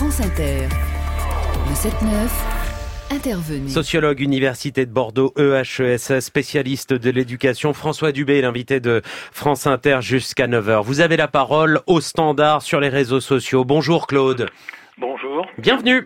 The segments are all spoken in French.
France Inter. Le 7-9, intervenu. Sociologue, Université de Bordeaux, EHESS, spécialiste de l'éducation, François Dubé, l'invité de France Inter jusqu'à 9h. Vous avez la parole au standard sur les réseaux sociaux. Bonjour Claude. Bonjour. Bienvenue.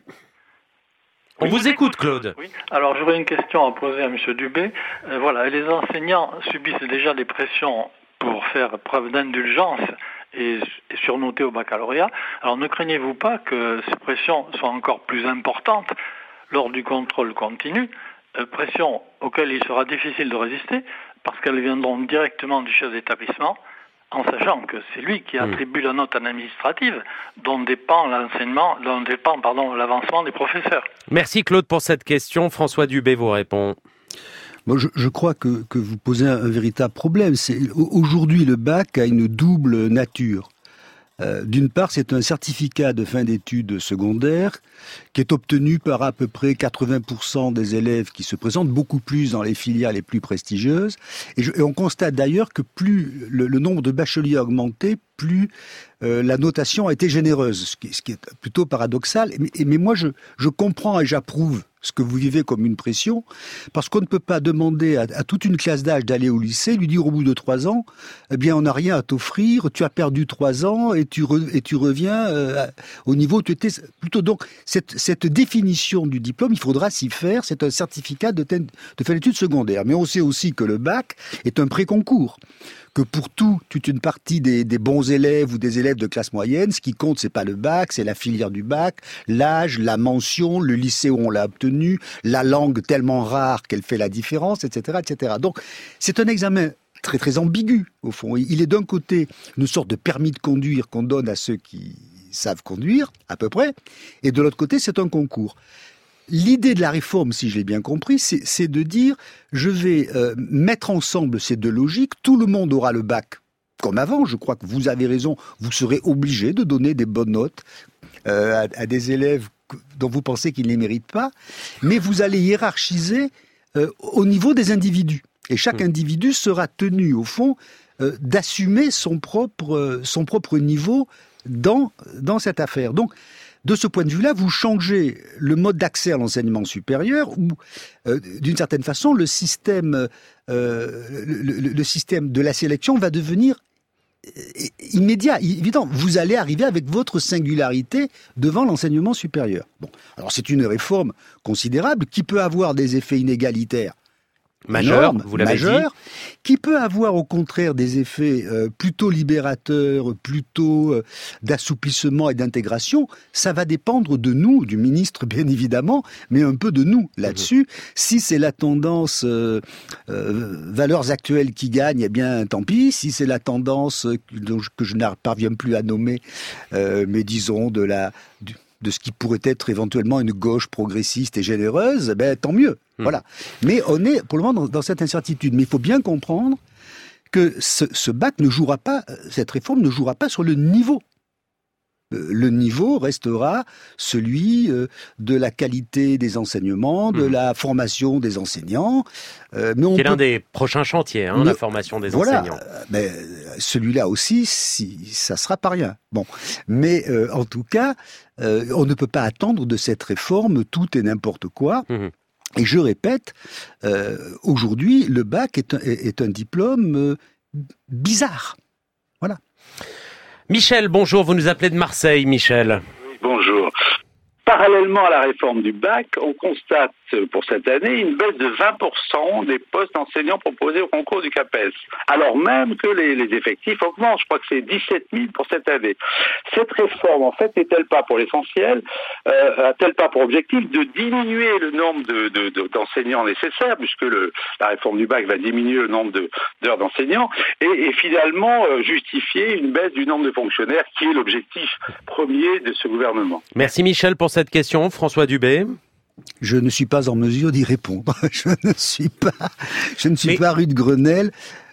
On vous écoute, Claude. Oui. Alors, j'aurais une question à poser à M. Dubé. Les enseignants subissent déjà des pressions pour faire preuve d'indulgence et surnoter au baccalauréat. Alors, ne craignez-vous pas que ces pressions soient encore plus importantes lors du contrôle continu, pressions auxquelles il sera difficile de résister parce qu'elles viendront directement du chef d'établissement, en sachant que c'est lui qui attribue la note administrative dont dépend l'avancement des professeurs. Merci Claude pour cette question. François Dubé vous répond. Moi, je crois que vous posez un véritable problème. Aujourd'hui, le bac a une double nature. D'une part, c'est un certificat de fin d'études secondaires qui est obtenu par à peu près 80% des élèves qui se présentent, beaucoup plus dans les filières les plus prestigieuses. Et on constate d'ailleurs que plus le nombre de bacheliers a augmenté, plus la notation a été généreuse, ce qui est plutôt paradoxal. Mais moi, je comprends et j'approuve ce que vous vivez comme une pression, parce qu'on ne peut pas demander à toute une classe d'âge d'aller au lycée, lui dire au bout de 3 ans, eh bien on n'a rien à t'offrir, tu as perdu 3 ans et tu reviens au niveau où tu étais plutôt. Donc cette définition du diplôme, il faudra s'y faire, c'est un certificat de fin d'études secondaires. Mais on sait aussi que le bac est un pré-concours, que pour toute une partie des bons élèves ou des élèves de classe moyenne, ce qui compte, c'est pas le bac, c'est la filière du bac, l'âge, la mention, le lycée où on l'a obtenu, la langue tellement rare qu'elle fait la différence, etc., etc. Donc, c'est un examen très, très ambigu, au fond. Il est d'un côté une sorte de permis de conduire qu'on donne à ceux qui savent conduire, à peu près, et de l'autre côté, c'est un concours. L'idée de la réforme, si je l'ai bien compris, c'est de dire, je vais mettre ensemble ces deux logiques, tout le monde aura le bac comme avant, je crois que vous avez raison, vous serez obligé de donner des bonnes notes à des élèves dont vous pensez qu'ils ne les méritent pas, mais vous allez hiérarchiser au niveau des individus. Et chaque individu sera tenu, au fond, d'assumer son propre niveau dans cette affaire. Donc, de ce point de vue-là, vous changez le mode d'accès à l'enseignement supérieur où, d'une certaine façon, le système de la sélection va devenir immédiat, évident. Vous allez arriver avec votre singularité devant l'enseignement supérieur. Bon, alors c'est une réforme considérable qui peut avoir des effets inégalitaires. Majeur, vous l'avez dit. Qui peut avoir au contraire des effets plutôt libérateurs, plutôt d'assouplissement et d'intégration. Ça va dépendre de nous, du ministre bien évidemment, mais un peu de nous là-dessus. Si c'est la tendance valeurs actuelles qui gagne, eh bien tant pis. Si c'est la tendance que je ne parviens plus à nommer, mais disons de ce qui pourrait être éventuellement une gauche progressiste et généreuse, ben tant mieux. Voilà. Mais on est pour le moment dans cette incertitude. Mais il faut bien comprendre que ce bac ne jouera pas, cette réforme ne jouera pas sur le niveau. Le niveau restera celui de la qualité des enseignements, de la formation des enseignants. C'est l'un des prochains chantiers, la formation des enseignants. Mais celui-là aussi, ça sera pas rien. Bon, mais en tout cas, on ne peut pas attendre de cette réforme tout et n'importe quoi. Et je répète, aujourd'hui, le bac est un diplôme bizarre. Voilà. Michel, bonjour, vous nous appelez de Marseille, Michel. Oui, bonjour. Parallèlement à la réforme du bac, on constate pour cette année une baisse de 20% des postes d'enseignants proposés au concours du CAPES, alors même que les effectifs augmentent. Je crois que c'est 17 000 pour cette année. Cette réforme, en fait, n'est-elle pas pour l'essentiel, a-t-elle pas pour objectif de diminuer le nombre d'enseignants nécessaires, puisque la réforme du bac va diminuer le nombre d'heures d'enseignants, et finalement justifier une baisse du nombre de fonctionnaires, qui est l'objectif premier de ce gouvernement? Merci Michel pour cette question. François Dubé. Je ne suis pas en mesure d'y répondre. Je ne suis pas rue de Grenelle.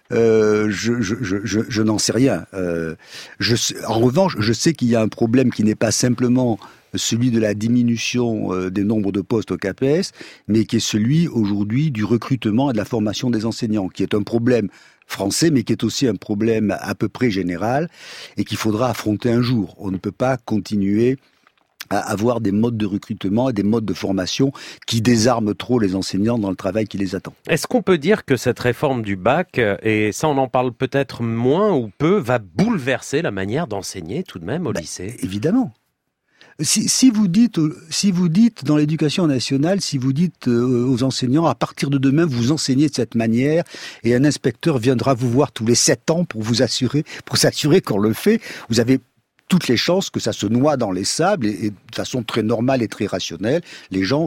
Je n'en sais rien. En revanche, je sais qu'il y a un problème qui n'est pas simplement celui de la diminution des nombres de postes au CAPES, mais qui est celui aujourd'hui du recrutement et de la formation des enseignants, qui est un problème français, mais qui est aussi un problème à peu près général et qu'il faudra affronter un jour. On ne peut pas continuer à avoir des modes de recrutement et des modes de formation qui désarment trop les enseignants dans le travail qui les attend. Est-ce qu'on peut dire que cette réforme du bac, et ça on en parle peut-être moins ou peu, va bouleverser la manière d'enseigner tout de même au lycée ? Évidemment. Si vous dites dans l'éducation nationale, si vous dites aux enseignants, à partir de demain, vous enseignez de cette manière, et un inspecteur viendra vous voir tous les 7 ans pour s'assurer qu'on le fait, vous avez toutes les chances que ça se noie dans les sables et de façon très normale et très rationnelle. Les gens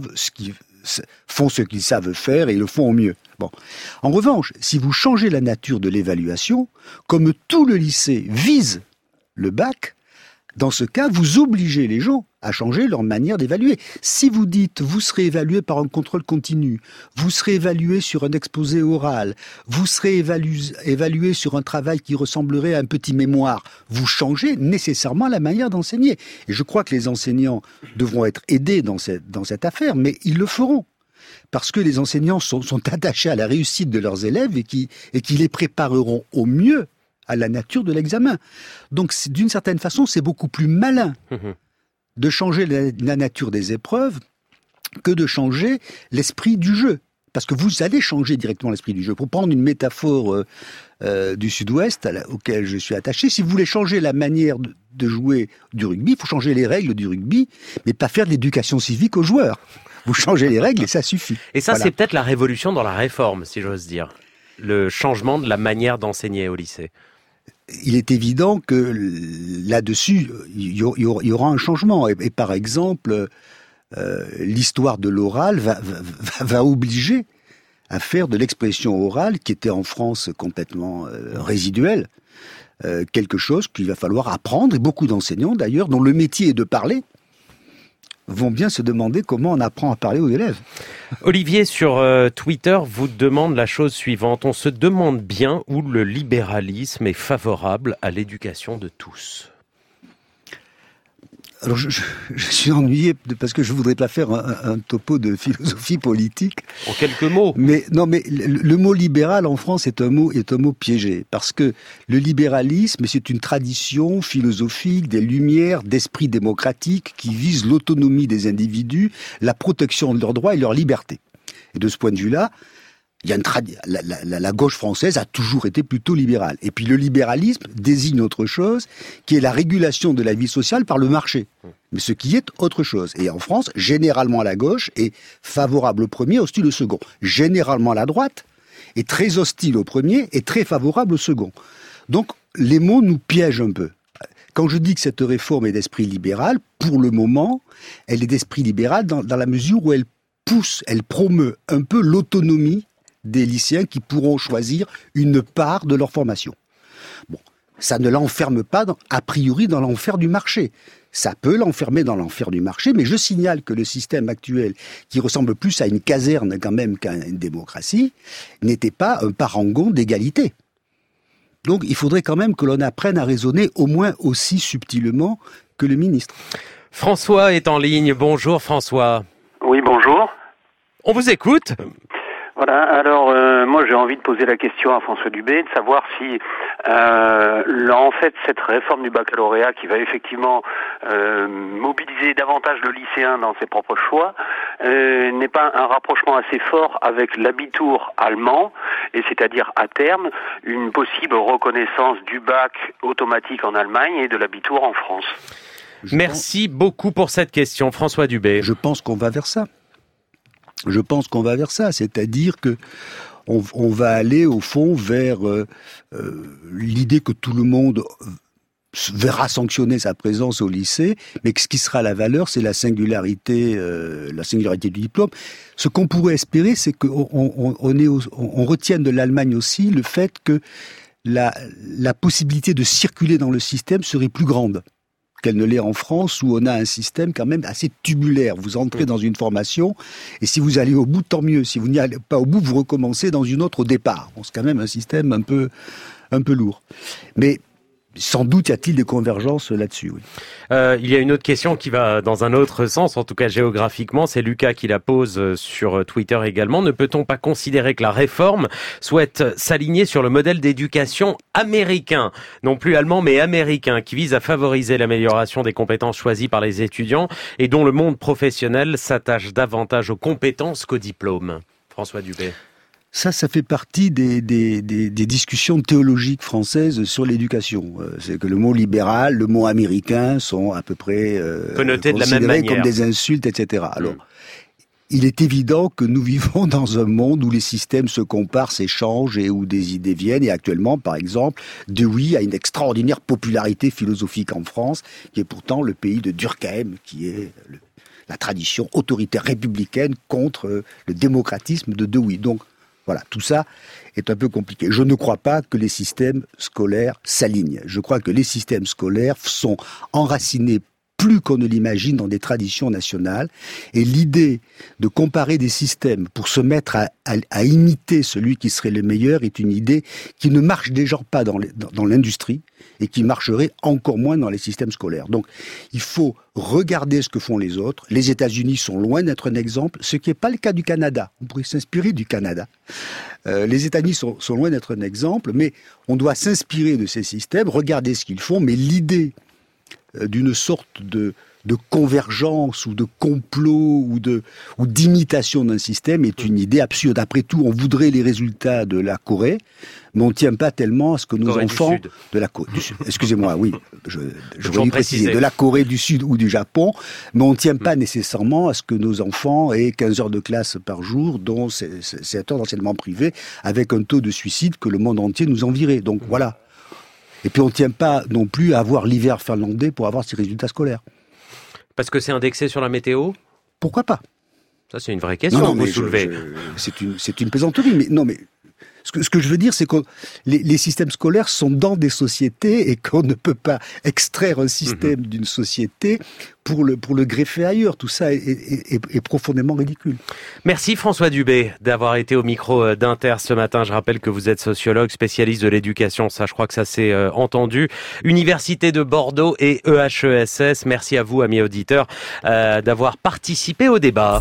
font ce qu'ils savent faire et ils le font au mieux. Bon. En revanche, si vous changez la nature de l'évaluation, comme tout le lycée vise le bac, dans ce cas, vous obligez les gens à changer leur manière d'évaluer. Si vous dites, vous serez évalué par un contrôle continu, vous serez évalué sur un exposé oral, vous serez évalué sur un travail qui ressemblerait à un petit mémoire, vous changez nécessairement la manière d'enseigner. Et je crois que les enseignants devront être aidés dans cette affaire, mais ils le feront. Parce que les enseignants sont attachés à la réussite de leurs élèves et qui les prépareront au mieux à la nature de l'examen. Donc, d'une certaine façon, c'est beaucoup plus malin de changer la nature des épreuves que de changer l'esprit du jeu. Parce que vous allez changer directement l'esprit du jeu. Pour prendre une métaphore du Sud-Ouest, auquel je suis attaché, si vous voulez changer la manière de jouer du rugby, il faut changer les règles du rugby, mais pas faire de l'éducation civique aux joueurs. Vous changez les règles et ça suffit. Et ça, voilà. C'est peut-être la révolution dans la réforme, si j'ose dire. Le changement de la manière d'enseigner au lycée. Il est évident que là-dessus, il y aura un changement. Et par exemple, l'histoire de l'oral va obliger à faire de l'expression orale, qui était en France complètement résiduelle, quelque chose qu'il va falloir apprendre. Et beaucoup d'enseignants, d'ailleurs, dont le métier est de parler, vont bien se demander comment on apprend à parler aux élèves. Olivier, sur Twitter, vous demande la chose suivante. On se demande bien où le libéralisme est favorable à l'éducation de tous. Alors je suis ennuyé parce que je voudrais pas faire un topo de philosophie politique. En quelques mots. Mais le mot libéral en France est un mot piégé parce que le libéralisme, c'est une tradition philosophique des Lumières, d'esprit démocratique qui vise l'autonomie des individus, la protection de leurs droits et leur liberté. Et de ce point de vue-là, il y a la gauche française a toujours été plutôt libérale. Et puis le libéralisme désigne autre chose, qui est la régulation de la vie sociale par le marché. Mais ce qui est autre chose. Et en France, généralement la gauche est favorable au premier, hostile au second. Généralement la droite est très hostile au premier et très favorable au second. Donc les mots nous piègent un peu. Quand je dis que cette réforme est d'esprit libéral, pour le moment, elle est d'esprit libéral dans la mesure où elle promeut un peu l'autonomie des lycéens qui pourront choisir une part de leur formation. Bon, ça ne l'enferme pas, a priori, dans l'enfer du marché. Ça peut l'enfermer dans l'enfer du marché, mais je signale que le système actuel, qui ressemble plus à une caserne quand même qu'à une démocratie, n'était pas un parangon d'égalité. Donc il faudrait quand même que l'on apprenne à raisonner au moins aussi subtilement que le ministre. François est en ligne. Bonjour François. Oui, bonjour. On vous écoute. Voilà, alors moi j'ai envie de poser la question à François Dubé, de savoir si en fait cette réforme du baccalauréat qui va effectivement mobiliser davantage le lycéen dans ses propres choix n'est pas un rapprochement assez fort avec l'Abitur allemand, et c'est-à-dire à terme une possible reconnaissance du bac automatique en Allemagne et de l'Abitur en France. Merci beaucoup pour cette question, François Dubé. Je pense qu'on va vers ça. C'est-à-dire que on va aller au fond vers l'idée que tout le monde verra sanctionner sa présence au lycée, mais que ce qui sera la valeur, c'est la singularité du diplôme. Ce qu'on pourrait espérer, c'est qu'on retienne de l'Allemagne aussi le fait que la possibilité de circuler dans le système serait plus grande qu'elle ne l'est en France, où on a un système quand même assez tubulaire. Vous entrez dans une formation, et si vous allez au bout, tant mieux. Si vous n'y allez pas au bout, vous recommencez dans une autre au départ. Bon, c'est quand même un système un peu lourd. Mais sans doute y a-t-il des convergences là-dessus, oui. Il y a une autre question qui va dans un autre sens, en tout cas géographiquement. C'est Lucas qui la pose sur Twitter également. Ne peut-on pas considérer que la réforme souhaite s'aligner sur le modèle d'éducation américain, non plus allemand mais américain, qui vise à favoriser l'amélioration des compétences choisies par les étudiants et dont le monde professionnel s'attache davantage aux compétences qu'aux diplômes? François Dubé. Ça fait partie des discussions théologiques françaises sur l'éducation. C'est que le mot libéral, le mot américain sont à peu près connotés de la même manière, comme des insultes, etc. Alors, il est évident que nous vivons dans un monde où les systèmes se comparent, s'échangent et où des idées viennent. Et actuellement, par exemple, Dewey a une extraordinaire popularité philosophique en France, qui est pourtant le pays de Durkheim, qui est la tradition autoritaire républicaine contre le démocratisme de Dewey. Donc, voilà, tout ça est un peu compliqué. Je ne crois pas que les systèmes scolaires s'alignent. Je crois que les systèmes scolaires sont enracinés plus qu'on ne l'imagine dans des traditions nationales. Et l'idée de comparer des systèmes pour se mettre à imiter celui qui serait le meilleur est une idée qui ne marche déjà pas dans l'industrie et qui marcherait encore moins dans les systèmes scolaires. Donc, il faut regarder ce que font les autres. Les États-Unis sont loin d'être un exemple, ce qui n'est pas le cas du Canada. On pourrait s'inspirer du Canada. Les États-Unis sont loin d'être un exemple, mais on doit s'inspirer de ces systèmes, regarder ce qu'ils font, mais l'idée d'une sorte de convergence ou de complot ou d'imitation d'un système est une idée absurde. Après tout, on voudrait les résultats de la Corée, mais on ne tient pas tellement à ce que nos enfants de la Corée du Sud, excusez-moi, oui, je voulais préciser, de la Corée du Sud ou du Japon, mais on ne tient pas nécessairement à ce que nos enfants aient 15 heures de classe par jour, dont 7 heures d'enseignement privé, avec un taux de suicide que le monde entier nous envierait. Donc voilà. Et puis on ne tient pas non plus à avoir l'hiver finlandais pour avoir ses résultats scolaires. Parce que c'est indexé sur la météo ? Pourquoi pas ? Ça, c'est une vraie question que vous soulevez. C'est une plaisanterie, mais non, mais ce que je veux dire, c'est que les systèmes scolaires sont dans des sociétés et qu'on ne peut pas extraire un système d'une société pour le greffer ailleurs. Tout ça est profondément ridicule. Merci François Dubé d'avoir été au micro d'Inter ce matin. Je rappelle que vous êtes sociologue, spécialiste de l'éducation. Ça, je crois que ça s'est entendu. Université de Bordeaux et EHESS. Merci à vous, amis auditeurs, d'avoir participé au débat.